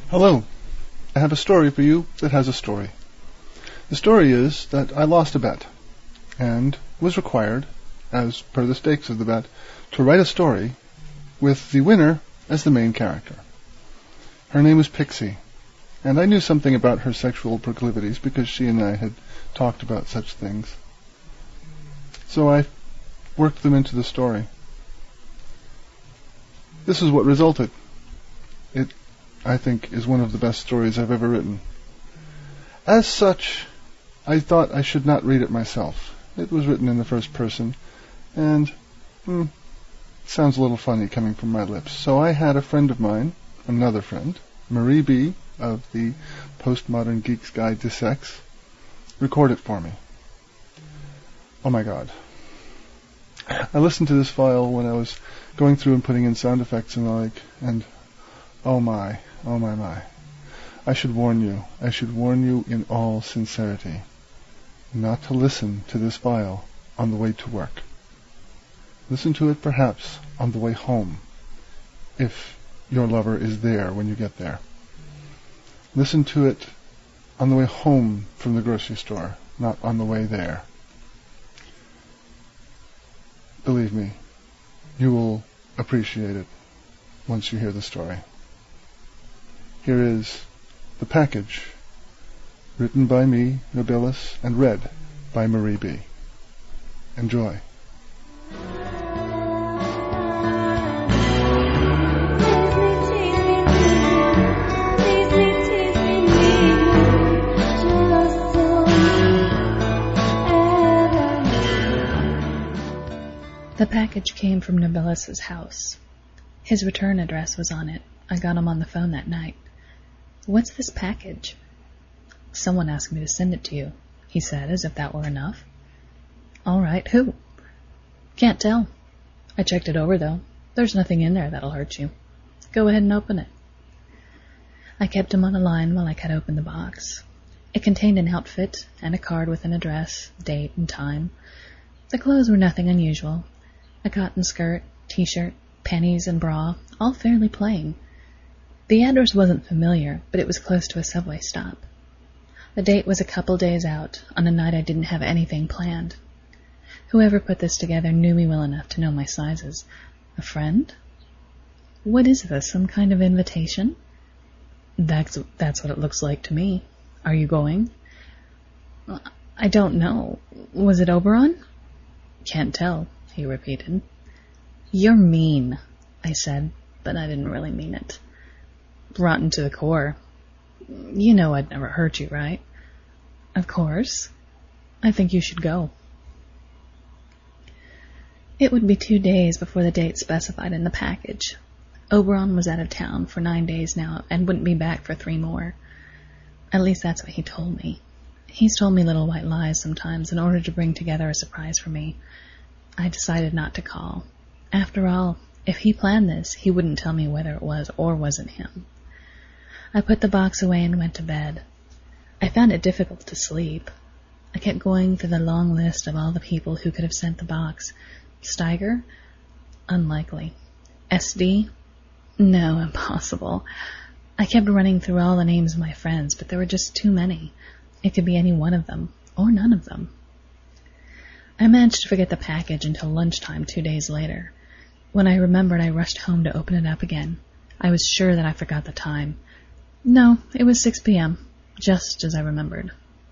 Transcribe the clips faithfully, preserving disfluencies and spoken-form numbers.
Hello. I have a story for you that has a story. The story is that I lost a bet and was required, as per the stakes of the bet, to write a story with the winner as the main character. Her name was Pixie, and I knew something about her sexual proclivities because she and I had talked about such things. So I worked them into the story. This is what resulted. It, I think, is one of the best stories I've ever written. As such, I thought I should not read it myself. It was written in the first person, and hmm, it sounds a little funny coming from my lips. So I had a friend of mine, another friend, Marie B. of the Postmodern Geek's Guide to Sex, record it for me. Oh my God. I listened to this file when I was going through and putting in sound effects and the like, and oh my, oh my my. I should warn you, I should warn you in all sincerity, not to listen to this file on the way to work. Listen to it perhaps on the way home, if your lover is there when you get there. Listen to it on the way home from the grocery store, not on the way there. Believe me, you will appreciate it once you hear the story. Here is The Package, written by me, Nobilis, and read by Marie B. Enjoy. The package came from Nobilis' house. His return address was on it. I got him on the phone that night. "What's this package?" "Someone asked me to send it to you," he said, as if that were enough. "All right, who?" "Can't tell. I checked it over, though. There's nothing in there that'll hurt you. Go ahead and open it." I kept him on the line while I cut open the box. It contained an outfit and a card with an address, date, and time. The clothes were nothing unusual. A cotton skirt, t-shirt, panties, and bra, all fairly plain. The address wasn't familiar, but it was close to a subway stop. The date was a couple days out, on a night I didn't have anything planned. Whoever put this together knew me well enough to know my sizes. A friend? What is this, some kind of invitation? That's, that's what it looks like to me. Are you going? I don't know. Was it Oberon? Can't tell, he repeated. You're mean, I said, but I didn't really mean it. Rotten to the core. You know I'd never hurt you, right? Of course. I think you should go. It would be two days before the date specified in the package. Oberon was out of town for nine days now and wouldn't be back for three more. At least that's what he told me. He's told me little white lies sometimes in order to bring together a surprise for me. I decided not to call. After all, if he planned this, he wouldn't tell me whether it was or wasn't him. I put the box away and went to bed. I found it difficult to sleep. I kept going through the long list of all the people who could have sent the box. Steiger? Unlikely. S D? No, impossible. I kept running through all the names of my friends, but there were just too many. It could be any one of them, or none of them. I managed to forget the package until lunchtime two days later. When I remembered, I rushed home to open it up again. I was sure that I forgot the time. No, it was six p.m., just as I remembered.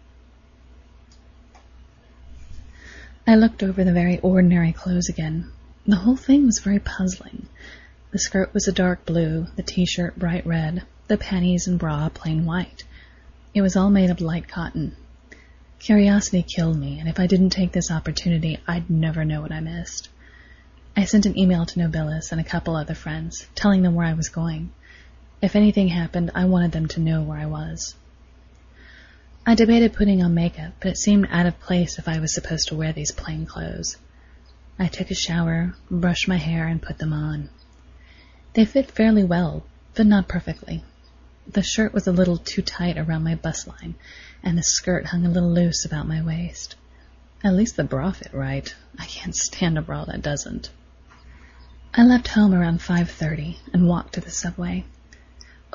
I looked over the very ordinary clothes again. The whole thing was very puzzling. The skirt was a dark blue, the t-shirt bright red, the panties and bra plain white. It was all made of light cotton. Curiosity killed me, and if I didn't take this opportunity, I'd never know what I missed. I sent an email to Nobilis and a couple other friends, telling them where I was going. If anything happened, I wanted them to know where I was. I debated putting on makeup, but it seemed out of place if I was supposed to wear these plain clothes. I took a shower, brushed my hair, and put them on. They fit fairly well, but not perfectly. The shirt was a little too tight around my bust line, and the skirt hung a little loose about my waist. At least the bra fit right. I can't stand a bra that doesn't. I left home around five thirty and walked to the subway.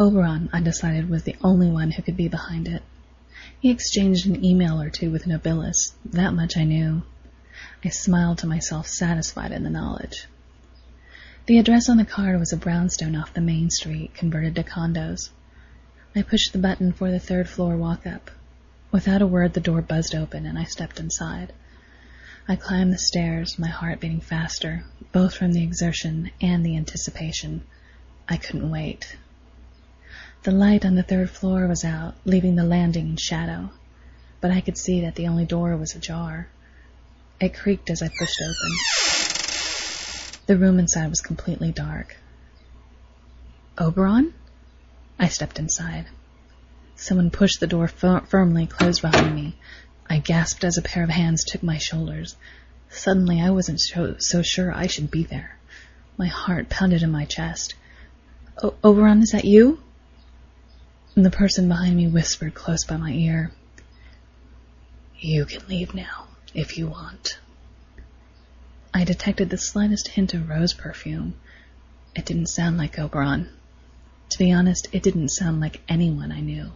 Oberon, I decided, was the only one who could be behind it. He exchanged an email or two with Nobilis. That much I knew. I smiled to myself, satisfied in the knowledge. The address on the card was a brownstone off the main street, converted to condos. I pushed the button for the third floor walk-up. Without a word, the door buzzed open, and I stepped inside. I climbed the stairs, my heart beating faster, both from the exertion and the anticipation. I couldn't wait. The light on the third floor was out, leaving the landing in shadow, but I could see that the only door was ajar. It creaked as I pushed open. The room inside was completely dark. Oberon? I stepped inside. Someone pushed the door fir- firmly closed behind me. I gasped as a pair of hands took my shoulders. Suddenly I wasn't so, so sure I should be there. My heart pounded in my chest. O- Oberon, is that you? And the person behind me whispered close by my ear, "You can leave now, if you want." I detected the slightest hint of rose perfume. It didn't sound like Oberon. To be honest, it didn't sound like anyone I knew.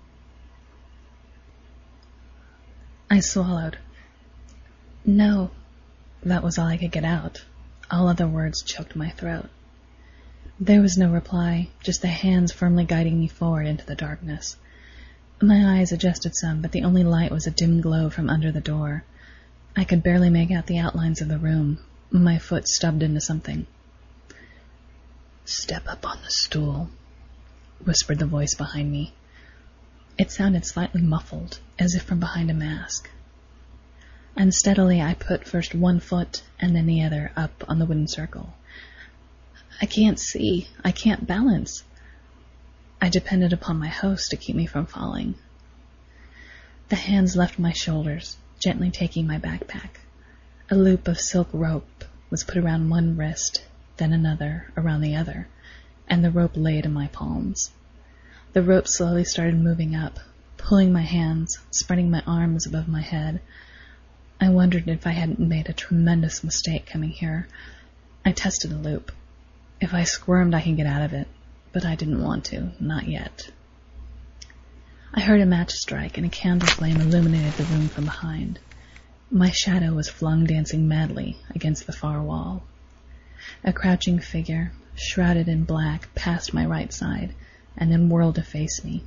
I swallowed. No, that was all I could get out. All other words choked my throat. There was no reply, just the hands firmly guiding me forward into the darkness. My eyes adjusted some, but the only light was a dim glow from under the door. I could barely make out the outlines of the room. My foot stubbed into something. "Step up on the stool," whispered the voice behind me. It sounded slightly muffled, as if from behind a mask. Unsteadily, I put first one foot and then the other up on the wooden circle. I can't see. I can't balance. I depended upon my host to keep me from falling. The hands left my shoulders, gently taking my backpack. A loop of silk rope was put around one wrist, then another around the other, and the rope laid in my palms. The rope slowly started moving up, pulling my hands, spreading my arms above my head. I wondered if I hadn't made a tremendous mistake coming here. I tested the loop. If I squirmed, I could get out of it, but I didn't want to, not yet. I heard a match strike, and a candle flame illuminated the room from behind. My shadow was flung dancing madly against the far wall. A crouching figure, shrouded in black, passed my right side, and then whirled to face me.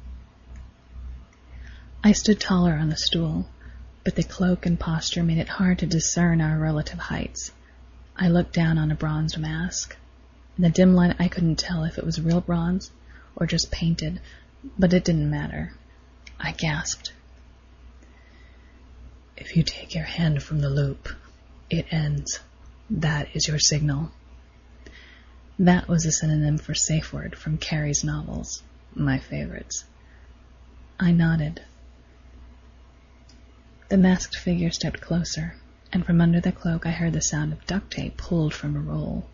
I stood taller on the stool, but the cloak and posture made it hard to discern our relative heights. I looked down on a bronzed mask. In the dim light, I couldn't tell if it was real bronze or just painted, but it didn't matter. I gasped. "If you take your hand from the loop, it ends. That is your signal." That was a synonym for safe word from Carrie's novels, my favorites. I nodded. The masked figure stepped closer, and from under the cloak I heard the sound of duct tape pulled from a roll.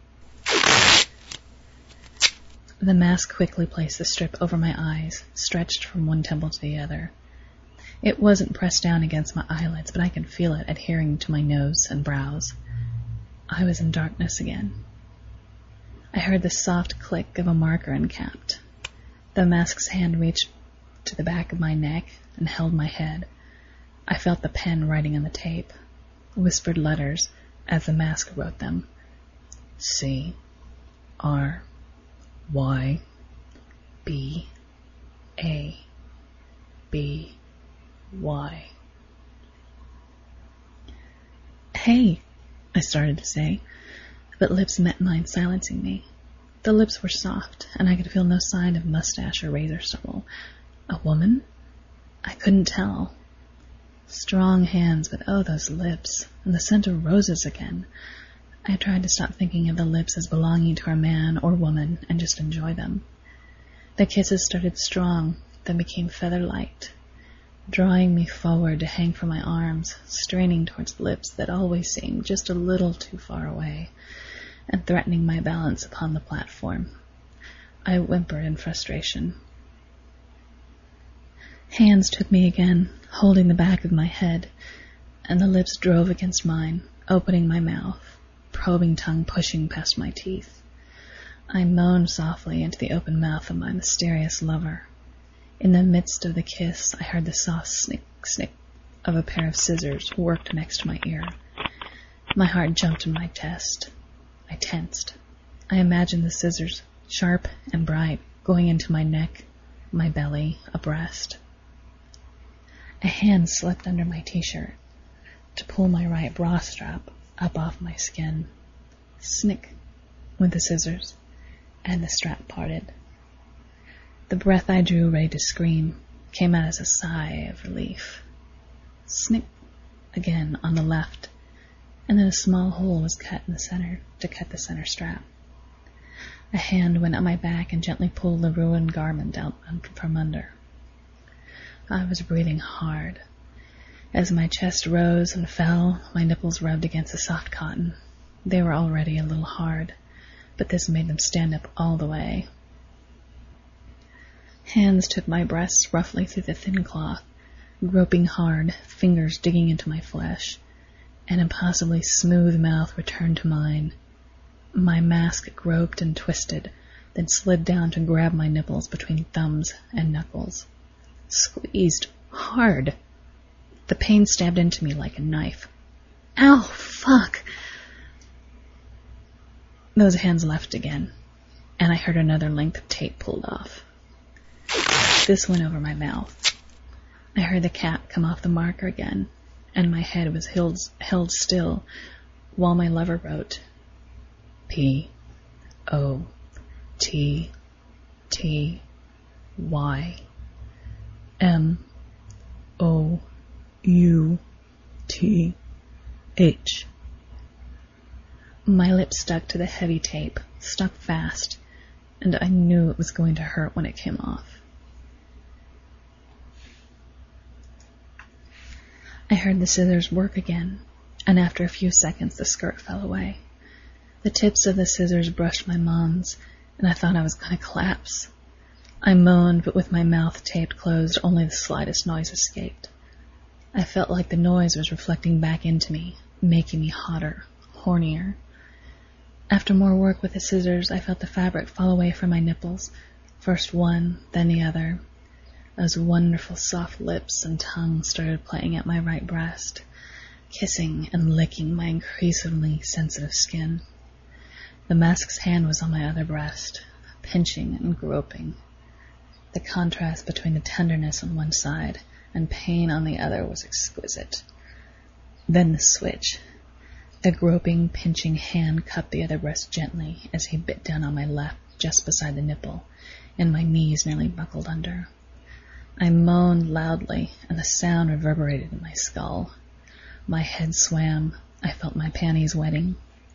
The mask quickly placed the strip over my eyes, stretched from one temple to the other. It wasn't pressed down against my eyelids, but I could feel it adhering to my nose and brows. I was in darkness again. I heard the soft click of a marker encapped. The mask's hand reached to the back of my neck and held my head. I felt the pen writing on the tape, whispered letters as the mask wrote them. C. R. Y. B. A. B. Y. "Hey," I started to say, but lips met mine, silencing me. The lips were soft, and I could feel no sign of mustache or razor stubble. A woman? I couldn't tell. Strong hands, but oh, those lips, and the scent of roses again. I tried to stop thinking of the lips as belonging to a man or woman and just enjoy them. The kisses started strong, then became feather-light, drawing me forward to hang from my arms, straining towards lips that always seemed just a little too far away, and threatening my balance upon the platform. I whimpered in frustration. Hands took me again, holding the back of my head, and the lips drove against mine, opening my mouth, probing tongue pushing past my teeth. I moaned softly into the open mouth of my mysterious lover. In the midst of the kiss, I heard the soft snick, snick of a pair of scissors worked next to my ear. My heart jumped in my chest. I tensed. I imagined the scissors, sharp and bright, going into my neck, my belly, a breast. A hand slipped under my t-shirt to pull my right bra strap up off my skin. Snick went the scissors, and the strap parted. The breath I drew ready to scream came out as a sigh of relief. Snick again on the left, and then a small hole was cut in the center to cut the center strap. A hand went up my back and gently pulled the ruined garment out from under. I was breathing hard. As my chest rose and fell, my nipples rubbed against the soft cotton. They were already a little hard, but this made them stand up all the way. Hands took my breasts roughly through the thin cloth, groping hard, fingers digging into my flesh. An impossibly smooth mouth returned to mine. My mask groped and twisted, then slid down to grab my nipples between thumbs and knuckles. Squeezed hard. The pain stabbed into me like a knife. Ow, fuck! Those hands left again, and I heard another length of tape pulled off. This went over my mouth. I heard the cap come off the marker again, and my head was held, held still while my lover wrote P O T T Y M O U T H. My lips stuck to the heavy tape, stuck fast, and I knew it was going to hurt when it came off. I heard the scissors work again, and after a few seconds the skirt fell away. The tips of the scissors brushed my mons, and I thought I was going to collapse. I moaned, but with my mouth taped closed, only the slightest noise escaped. I felt like the noise was reflecting back into me, making me hotter, hornier. After more work with the scissors, I felt the fabric fall away from my nipples, first one, then the other. Those wonderful soft lips and tongue started playing at my right breast, kissing and licking my increasingly sensitive skin. The mask's hand was on my other breast, pinching and groping. The contrast between the tenderness on one side and pain on the other was exquisite. Then the switch. A groping, pinching hand cupped the other breast gently as he bit down on my left, just beside the nipple, and my knees nearly buckled under. I moaned loudly, and the sound reverberated in my skull. My head swam. I felt my panties wetting.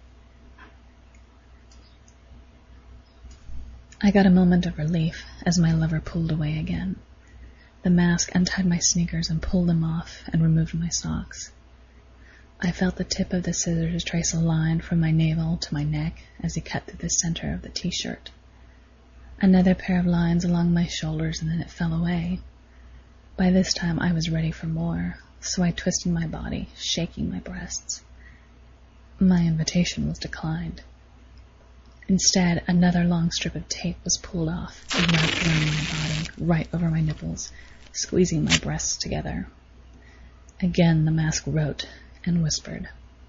I got a moment of relief as my lover pulled away again. The mask untied my sneakers and pulled them off and removed my socks. I felt the tip of the scissors trace a line from my navel to my neck as he cut through the center of the t-shirt. Another pair of lines along my shoulders, and then it fell away. By this time I was ready for more, so I twisted my body, shaking my breasts. My invitation was declined. Instead, another long strip of tape was pulled off and wrapped around my body, right over my nipples, squeezing my breasts together. Again the mask wrote and whispered.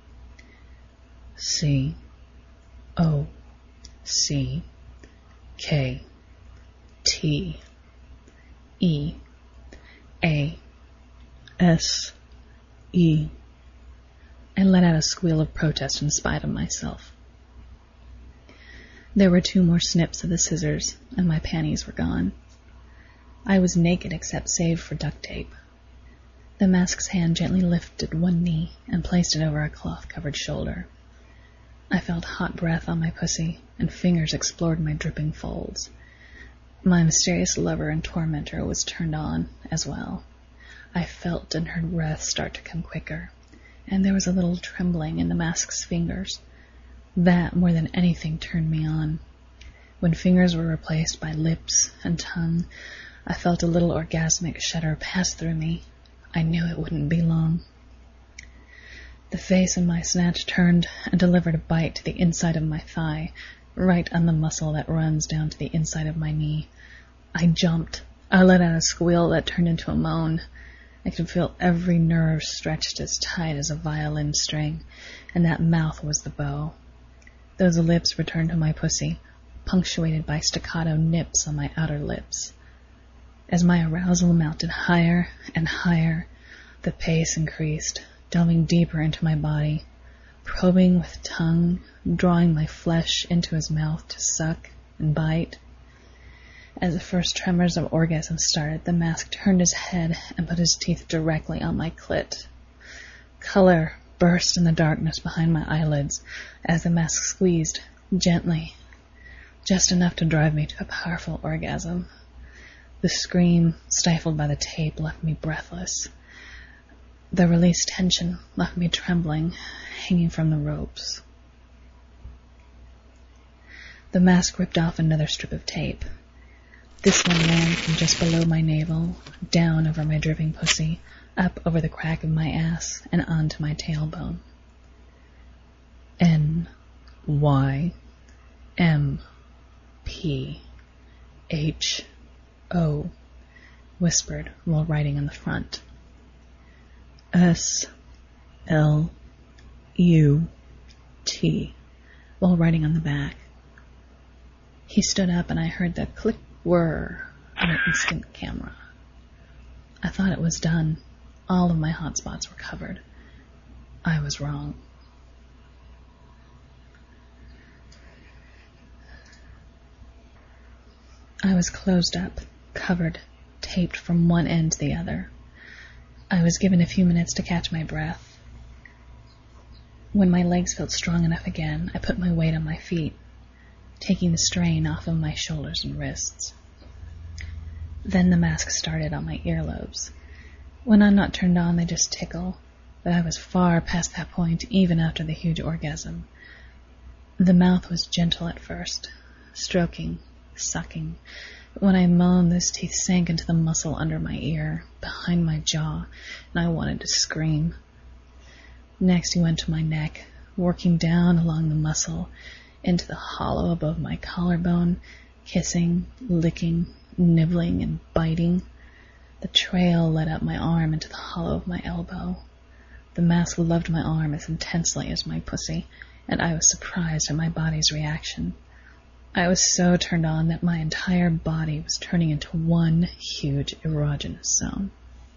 C O C K T E A S E. I let out a squeal of protest in spite of myself. There were two more snips of the scissors, and my panties were gone. I was naked except save for duct tape. The mask's hand gently lifted one knee and placed it over a cloth-covered shoulder. I felt hot breath on my pussy, and fingers explored my dripping folds. My mysterious lover and tormentor was turned on as well. I felt and heard breath start to come quicker, and there was a little trembling in the mask's fingers. That, more than anything, turned me on. When fingers were replaced by lips and tongue, I felt a little orgasmic shudder pass through me. I knew it wouldn't be long. The face in my snatch turned and delivered a bite to the inside of my thigh, right on the muscle that runs down to the inside of my knee. I jumped. I let out a squeal that turned into a moan. I could feel every nerve stretched as tight as a violin string, and that mouth was the bow. Those lips returned to my pussy, punctuated by staccato nips on my outer lips. As my arousal mounted higher and higher, the pace increased, delving deeper into my body, probing with tongue, drawing my flesh into his mouth to suck and bite. As the first tremors of orgasm started, the mask turned his head and put his teeth directly on my clit. Color burst in the darkness behind my eyelids as the mask squeezed, gently, just enough to drive me to a powerful orgasm. The scream, stifled by the tape, left me breathless. The released tension left me trembling, hanging from the ropes. The mask ripped off another strip of tape. This one ran from just below my navel, down over my dripping pussy, up over the crack of my ass, and onto my tailbone. N Y M P H O, whispered while writing on the front. S L U T, while writing on the back. He stood up and I heard the click whir on an instant camera. I thought it was done. All of my hot spots were covered. I was wrong. I was closed up, covered, taped from one end to the other. I was given a few minutes to catch my breath. When my legs felt strong enough again, I put my weight on my feet, taking the strain off of my shoulders and wrists. Then the mask started on my earlobes. When I'm not turned on, they just tickle, but I was far past that point even after the huge orgasm. The mouth was gentle at first, stroking, sucking, but when I moaned, those teeth sank into the muscle under my ear, behind my jaw, and I wanted to scream. Next he went to my neck, working down along the muscle, into the hollow above my collarbone, kissing, licking, nibbling, and biting. The trail led up my arm into the hollow of my elbow. The mask loved my arm as intensely as my pussy, and I was surprised at my body's reaction. I was so turned on that my entire body was turning into one huge erogenous zone.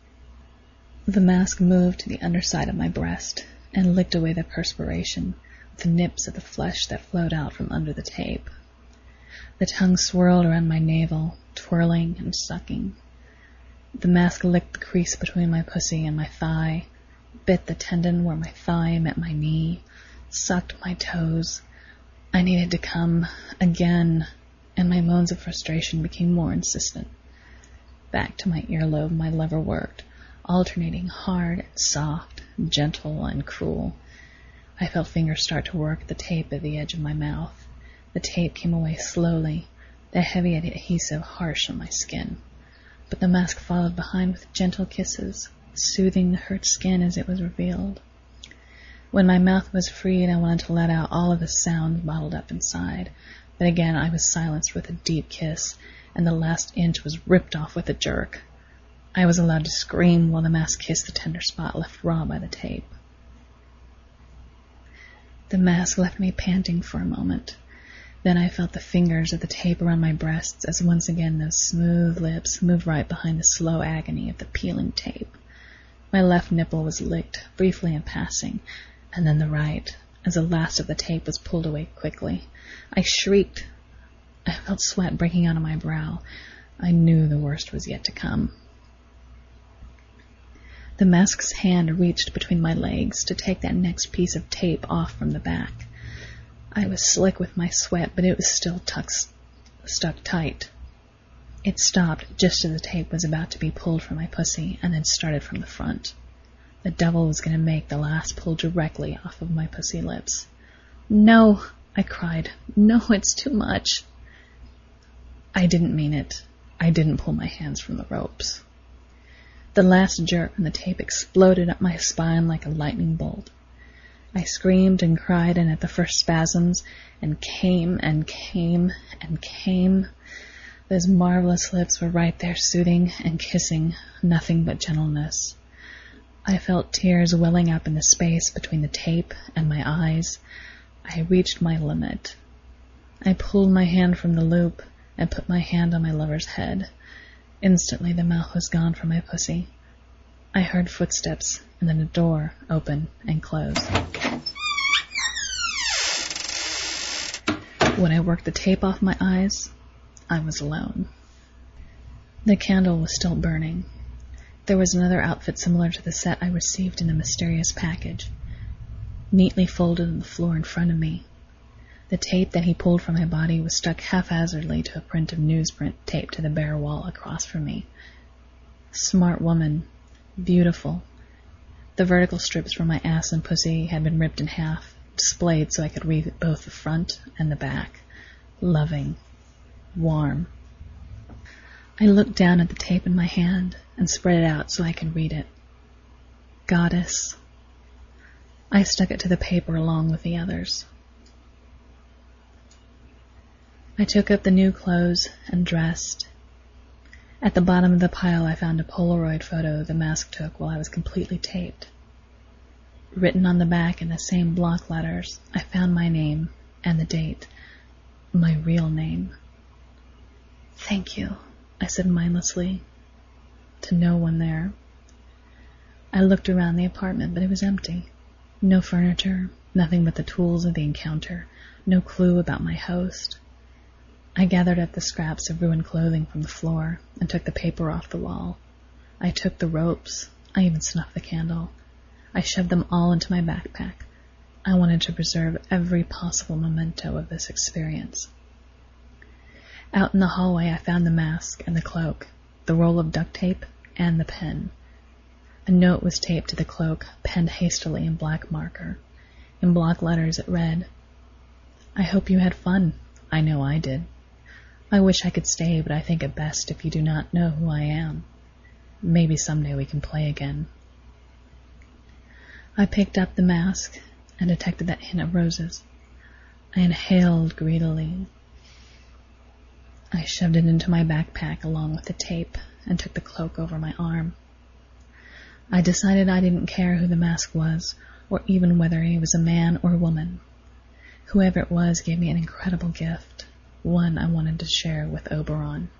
The mask moved to the underside of my breast and licked away the perspiration with the nips of the flesh that flowed out from under the tape. The tongue swirled around my navel, twirling and sucking. The mask licked the crease between my pussy and my thigh, bit the tendon where my thigh met my knee, sucked my toes. I needed to come again, and my moans of frustration became more insistent. Back to my earlobe my lever worked, alternating hard and soft, gentle and cruel. I felt fingers start to work the tape at the edge of my mouth. The tape came away slowly, the heavy adhesive harsh on my skin. But the mask followed behind with gentle kisses, soothing the hurt skin as it was revealed. When my mouth was freed, I wanted to let out all of the sound bottled up inside, but again I was silenced with a deep kiss, and the last inch was ripped off with a jerk. I was allowed to scream while the mask kissed the tender spot left raw by the tape. The mask left me panting for a moment. Then I felt the fingers of the tape around my breasts as once again those smooth lips moved right behind the slow agony of the peeling tape. My left nipple was licked, briefly in passing, and then the right, as the last of the tape was pulled away quickly. I shrieked. I felt sweat breaking out on my brow. I knew the worst was yet to come. The mask's hand reached between my legs to take that next piece of tape off from the back. I was slick with my sweat, but it was still tucked, stuck tight. It stopped just as the tape was about to be pulled from my pussy, and then started from the front. The devil was going to make the last pull directly off of my pussy lips. "No," I cried. "No, it's too much." I didn't mean it. I didn't pull my hands from the ropes. The last jerk and the tape exploded up my spine like a lightning bolt. I screamed and cried, and at the first spasms, and came and came and came. Those marvelous lips were right there soothing and kissing, nothing but gentleness. I felt tears welling up in the space between the tape and my eyes. I reached my limit. I pulled my hand from the loop and put my hand on my lover's head. Instantly the mouth was gone from my pussy. I heard footsteps, and then a door open and close. When I worked the tape off my eyes, I was alone. The candle was still burning. There was another outfit similar to the set I received in a mysterious package, neatly folded on the floor in front of me. The tape that he pulled from my body was stuck haphazardly to a print of newsprint taped to the bare wall across from me. Smart woman. Beautiful. The vertical strips from my ass and pussy had been ripped in half, displayed so I could read both the front and the back. Loving. Warm. I looked down at the tape in my hand and spread it out so I could read it. Goddess. I stuck it to the paper along with the others. I took up the new clothes and dressed. At the bottom of the pile I found a Polaroid photo the mask took while I was completely taped. Written on the back in the same block letters, I found my name and the date. My real name. Thank you, I said mindlessly, to no one there. I looked around the apartment, but it was empty. No furniture, nothing but the tools of the encounter, no clue about my host. I gathered up the scraps of ruined clothing from the floor and took the paper off the wall. I took the ropes. I even snuffed the candle. I shoved them all into my backpack. I wanted to preserve every possible memento of this experience. Out in the hallway I found the mask and the cloak, the roll of duct tape, and the pen. A note was taped to the cloak, penned hastily in black marker. In block letters it read, I hope you had fun. I know I did. I wish I could stay, but I think it best if you do not know who I am. Maybe someday we can play again. I picked up the mask and detected that hint of roses. I inhaled greedily. I shoved it into my backpack along with the tape and took the cloak over my arm. I decided I didn't care who the mask was, or even whether he was a man or a woman. Whoever it was gave me an incredible gift, one I wanted to share with Oberon.